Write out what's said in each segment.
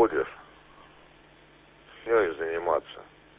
будешь с ней заниматься.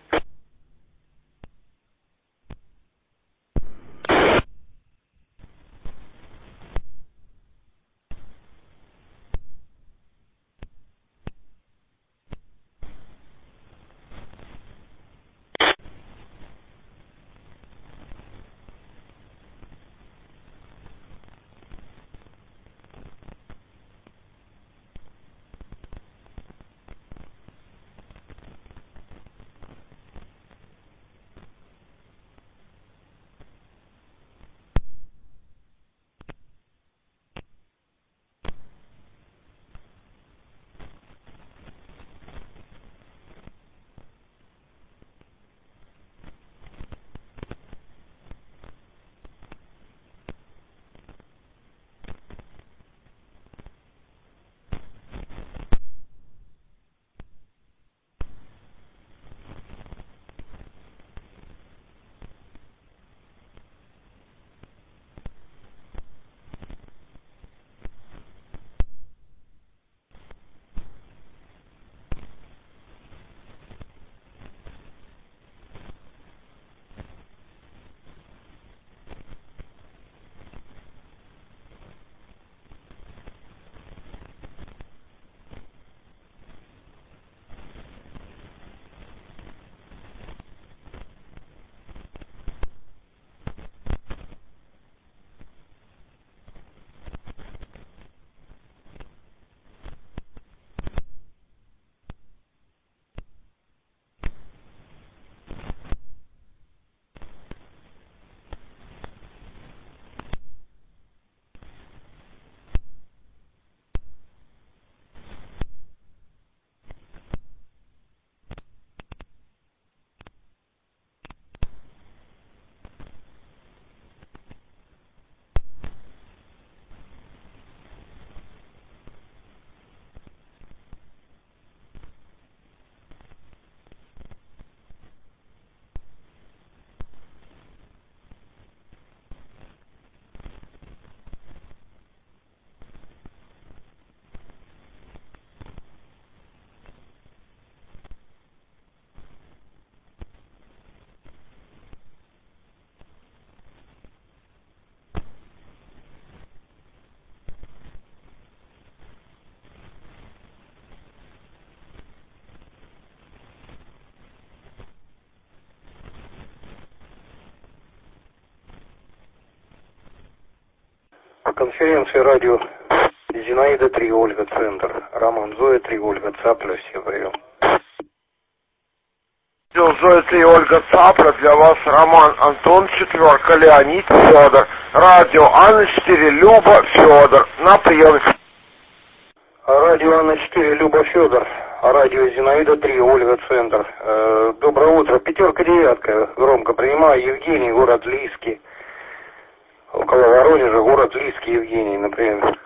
Конференция радио Зинаида 3, Ольга, Центр. Роман, Зоя 3, Ольга, Цапля, все прием. Зоя 3, Ольга, Цапля, для вас Роман, Антон, 4, Леонид, Федор. Радио Анна 4, Люба, Федор. На прием. Радио Анна 4, Люба, Федор. Радио Зинаида 3, Ольга, Центр. Доброе утро. 5-9, громко принимаю. Евгений, город Лиски. Около Воронежа, город Лиски, Евгений, например.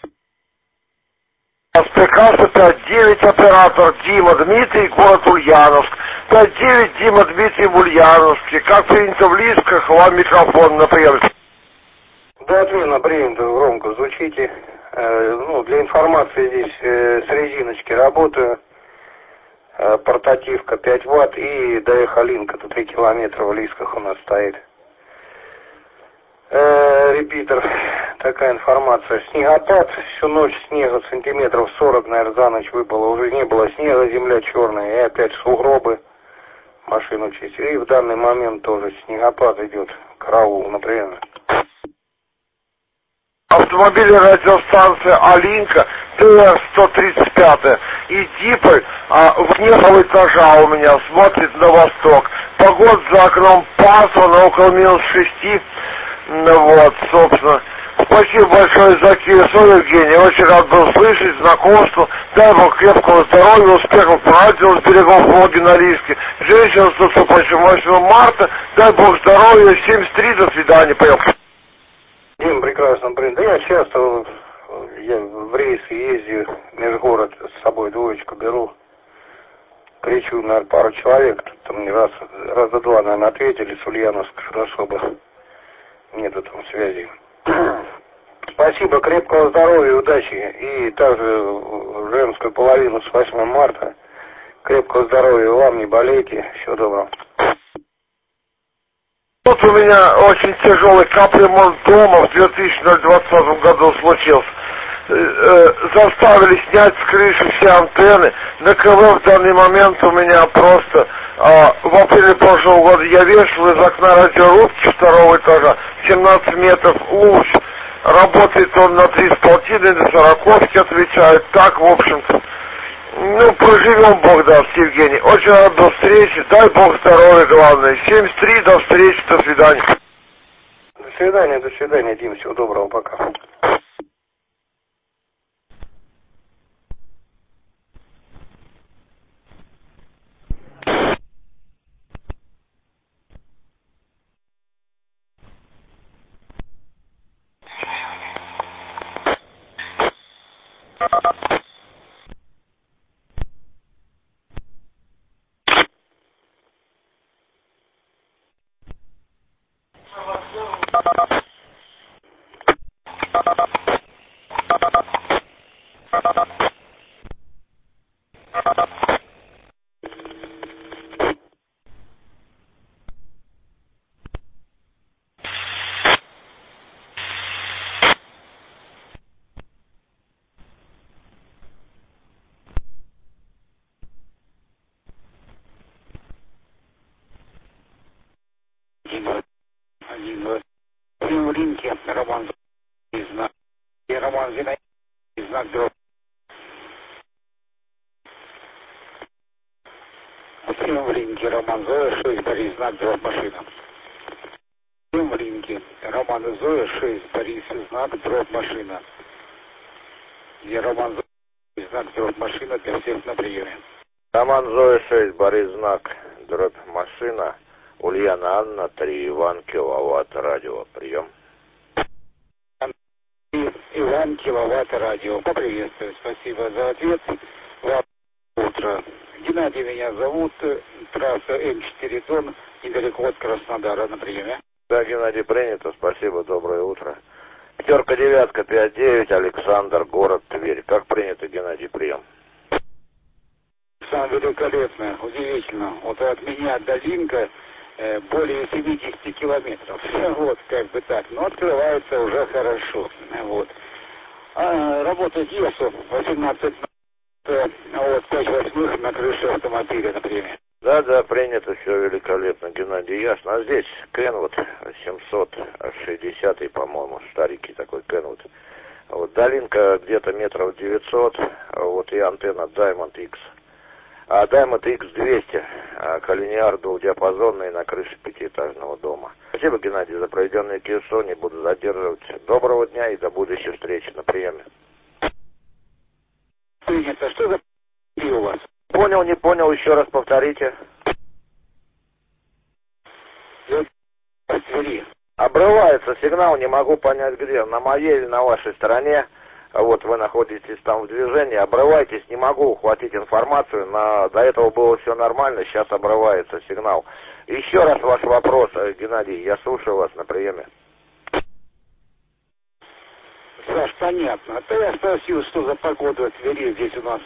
Прекрасно, 5-9, оператор Дима Дмитрий, город Ульяновск. 5-9, Дима Дмитрий в Ульяновске. Как принято в Лисках, вам микрофон на прием. Да, отменно принято, громко звучите. Для информации здесь с резиночки работаю. Портативка 5 Вт и Даехалинка, тут 3 километра в Лисках у нас стоит. Репитер, такая информация. Снегопад, всю ночь снега сантиметров 40, наверное, за ночь выпало. Уже не было снега, земля черная. И опять сугробы, машину чистили. И в данный момент тоже снегопад идет. Караул, например. Автомобили радиостанция Алинка, ТР-135 и Диполь в небо этажа у меня смотрит на восток. Погода за окном пасмурно, около -6. Собственно. Спасибо большое за Киев, Евгений. Очень рад был слышать, знакомству. Дай Бог крепкого здоровья, успехов по радио с берегов Волги на Риске. Женщина с наступающим 8 марта. Дай Бог здоровья. 73, до свидания. Поехали. Дим, прекрасно, блин. Да я часто в рейсы ездию, межгород с собой двоечку беру. Кричу, наверное, пару человек. Тут мне раза два, наверное, ответили с Ульяновска, что особо нету там связи. Спасибо, крепкого здоровья, удачи. И также женскую половину с 8 марта. Крепкого здоровья вам, не болейте. Всего доброго. Вот у меня очень тяжелый капремонт дома в 2020 году случился. Заставили снять с крыши все антенны. На КВ в данный момент у меня просто... в апреле прошлого года я вешал из окна радиорубки второго этажа 17 метров луч. Работает он на 3,5, на 40-ки отвечает. Так, в общем-то. Ну, проживем, Бог даст, Евгений. Очень рад, до встречи. Дай Бог здоровья, главное. 73, до встречи, до свидания. До свидания, Дим. Всего доброго, пока. В ринке Роман знак. И Роман Зинаид знак дробь. В ринке Роман Зоя 6 Борис знак дробь машина. В ринке Роман Зоя 6 Борис знак дробь машина. Где Роман Зоя знак дробь машина для всех на приеме. Роман Зоя 6 Борис знак дробь машина. Ульяна Анна 3 Иван киловатт радио. Прием. Иван киловатт радио. Поприветствую. Спасибо за ответ. Вам утро. Геннадий меня зовут. Трасса М4 Дон. Недалеко от Краснодара на приеме. Да, Геннадий, принято. Спасибо. Доброе утро. 5-9, 5-9. Александр, город Тверь. Как принято, Геннадий, прием. Сам великолепно. Удивительно. Вот от меня до Линка более 70 километров. Вот, как бы так. Но открывается уже хорошо. Вот. Работает ЕСУ 18 вот 5/8 на крыше автомобиля, например. Да, принято, все великолепно, Геннадий, ясно. А здесь Кенвуд 760, по-моему, старенький такой Кенвуд. Вот долинка где-то метров 900, вот и антенна Diamond X. А Diamond X200, коллинеар двухдиапазонный на крыше 5-этажного дома. Спасибо, Геннадий, за проведенные КСО, не буду задерживать. Доброго дня и до будущей встречи на приеме. Принято. Что за у вас? Понял, не понял, еще раз повторите. Обрывается сигнал, не могу понять где, на моей или на вашей стороне. Вот вы находитесь там в движении, обрывайтесь, не могу ухватить информацию, до этого было все нормально, сейчас обрывается сигнал. Еще раз ваш вопрос, Геннадий, я слушаю вас на приеме. Саш, понятно. А то я спросил, что за погода в Твери здесь у нас.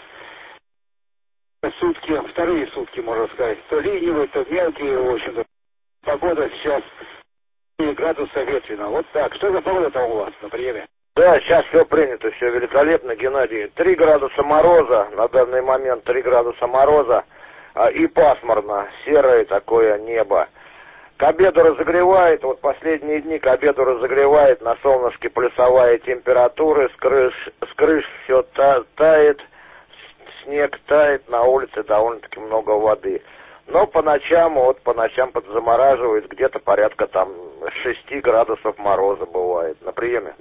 Сутки, вторые сутки, можно сказать, то ленивые, то мелкие, в общем-то. Погода сейчас 3 градуса ветрено. Вот так. Что за погода там у вас на приеме? Да, сейчас все принято, все великолепно, Геннадий. 3 градуса мороза, на данный момент 3 градуса мороза и пасмурно, серое такое небо. К обеду разогревает, вот последние дни к обеду разогревает, на солнышке плюсовая температура, с крыш все тает, снег тает, на улице довольно-таки много воды. Но по ночам подзамораживает, где-то порядка там 6 градусов мороза бывает. На приеме.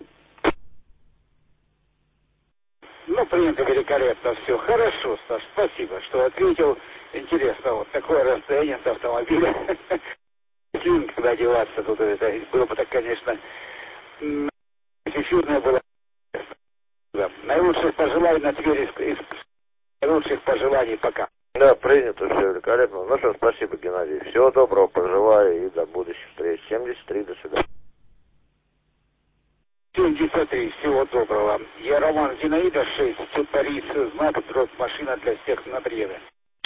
Ну, принято великолепно, все. Хорошо, Саш, спасибо, что ответил. Интересно, вот такое расстояние с автомобиля. Когда деваться тут, это было бы так, конечно, эфирное было. Наилучших пожеланий на Тверь из наилучших пожеланий пока. Да, принято, все великолепно. Ну что, спасибо, Геннадий. Всего доброго, пожелаю и до будущих встреч. 73, до свидания. 70 93. Всего доброго. Я Роман Зинаида 6. Париж, знак, дробь, машина для всех на приеме.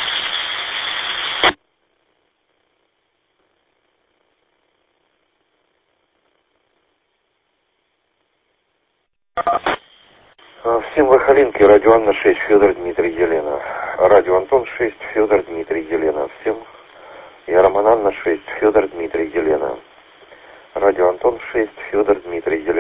Всем Вахалинки, радио Анна 6, Федор Дмитрий Елена. Радио Антон 6, Федор Дмитрий Елена. Всем я Роман Анна 6, Федор Дмитрий Елена. Радио Антон 6, Федор Дмитрий Елена.